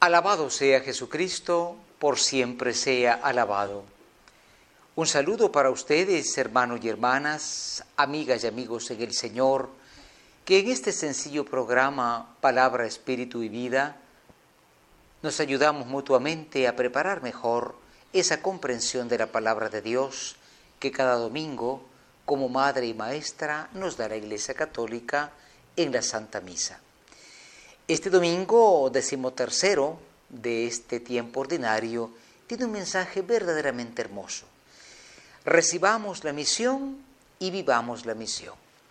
Alabado sea Jesucristo, por siempre sea alabado. Un saludo para ustedes, hermanos y hermanas, amigas y amigos en el Señor, que en este sencillo programa Palabra, Espíritu y Vida nos ayudamos mutuamente a preparar mejor esa comprensión de la Palabra de Dios que cada domingo, como Madre y Maestra, nos da la Iglesia Católica en la Santa Misa. Este domingo 13º de este tiempo ordinario tiene un mensaje verdaderamente hermoso. Recibamos la misión y vivamos la misión.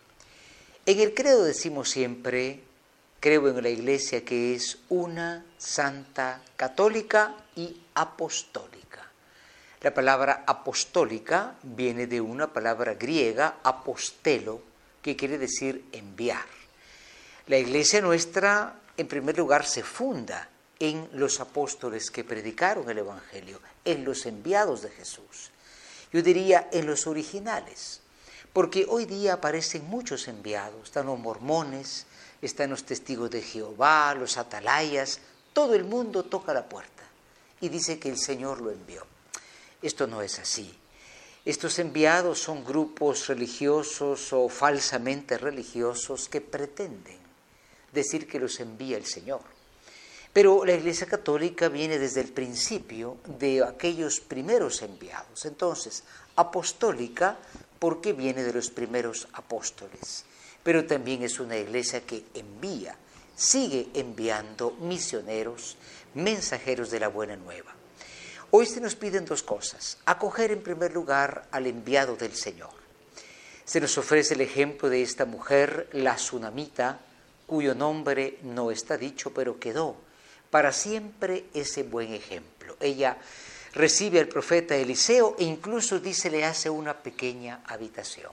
En el credo decimos siempre, creo en la Iglesia que es una, santa, católica y apostólica. La palabra apostólica viene de una palabra griega, apostelo, que quiere decir enviar. La Iglesia nuestra, en primer lugar, se funda en los apóstoles que predicaron el Evangelio, en los enviados de Jesús. Yo diría en los originales, porque hoy día aparecen muchos enviados, están los mormones, están los testigos de Jehová, los atalayas, todo el mundo toca la puerta y dice que el Señor lo envió. Esto no es así. Estos enviados son grupos religiosos o falsamente religiosos que pretenden decir que los envía el Señor. Pero la Iglesia Católica viene desde el principio de aquellos primeros enviados. Entonces, apostólica porque viene de los primeros apóstoles. Pero también es una iglesia que envía, sigue enviando misioneros, mensajeros de la buena nueva. Hoy se nos piden dos cosas. Acoger en primer lugar al enviado del Señor. Se nos ofrece el ejemplo de esta mujer, la Sunamita, cuyo nombre no está dicho, pero quedó para siempre ese buen ejemplo. Ella recibe al profeta Eliseo e incluso dice le hace una pequeña habitación.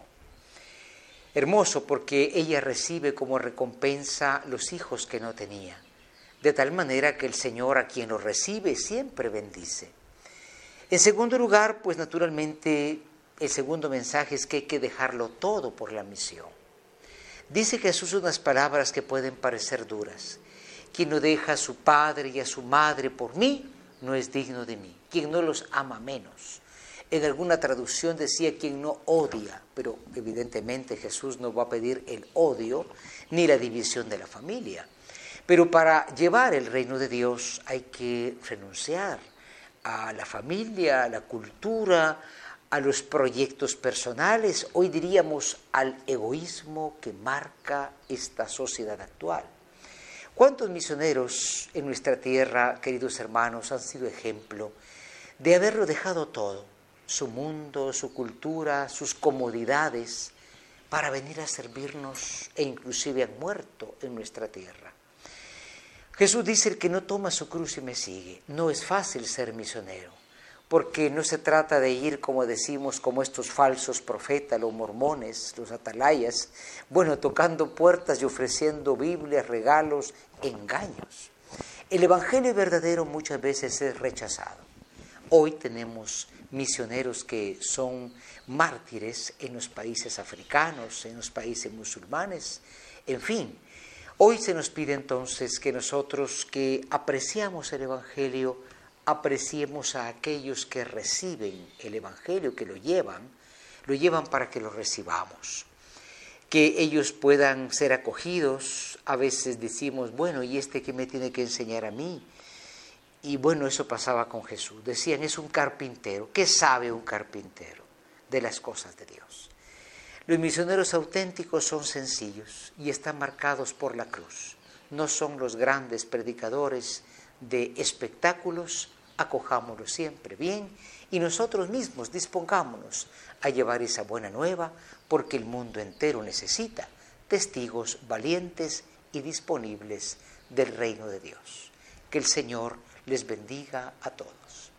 Hermoso porque ella recibe como recompensa los hijos que no tenía, de tal manera que el Señor a quien los recibe siempre bendice. En segundo lugar, pues naturalmente el segundo mensaje es que hay que dejarlo todo por la misión. Dice Jesús unas palabras que pueden parecer duras. Quien no deja a su padre y a su madre por mí, no es digno de mí. Quien no los ama menos. En alguna traducción decía quien no odia, pero evidentemente Jesús no va a pedir el odio ni la división de la familia. Pero para llevar el reino de Dios hay que renunciar a la familia, a la cultura, a los proyectos personales, hoy diríamos al egoísmo que marca esta sociedad actual. ¿Cuántos misioneros en nuestra tierra, queridos hermanos, han sido ejemplo de haberlo dejado todo, su mundo, su cultura, sus comodidades, para venir a servirnos e inclusive han muerto en nuestra tierra? Jesús dice, el que no toma su cruz y me sigue. No es fácil ser misionero, porque no se trata de ir, como decimos, como estos falsos profetas, los mormones, los atalayas, tocando puertas y ofreciendo Biblias, regalos, engaños. El Evangelio verdadero muchas veces es rechazado. Hoy tenemos misioneros que son mártires en los países africanos, en los países musulmanes, en fin. Hoy se nos pide entonces que nosotros que apreciamos el Evangelio, apreciemos a aquellos que reciben el Evangelio, que lo llevan para que lo recibamos. Que ellos puedan ser acogidos. A veces decimos, ¿y este qué me tiene que enseñar a mí? Y eso pasaba con Jesús. Decían, es un carpintero. ¿Qué sabe un carpintero de las cosas de Dios? Los misioneros auténticos son sencillos y están marcados por la cruz. No son los grandes predicadores de espectáculos, acojámoslo siempre bien y nosotros mismos dispongámonos a llevar esa buena nueva porque el mundo entero necesita testigos valientes y disponibles del reino de Dios. Que el Señor les bendiga a todos.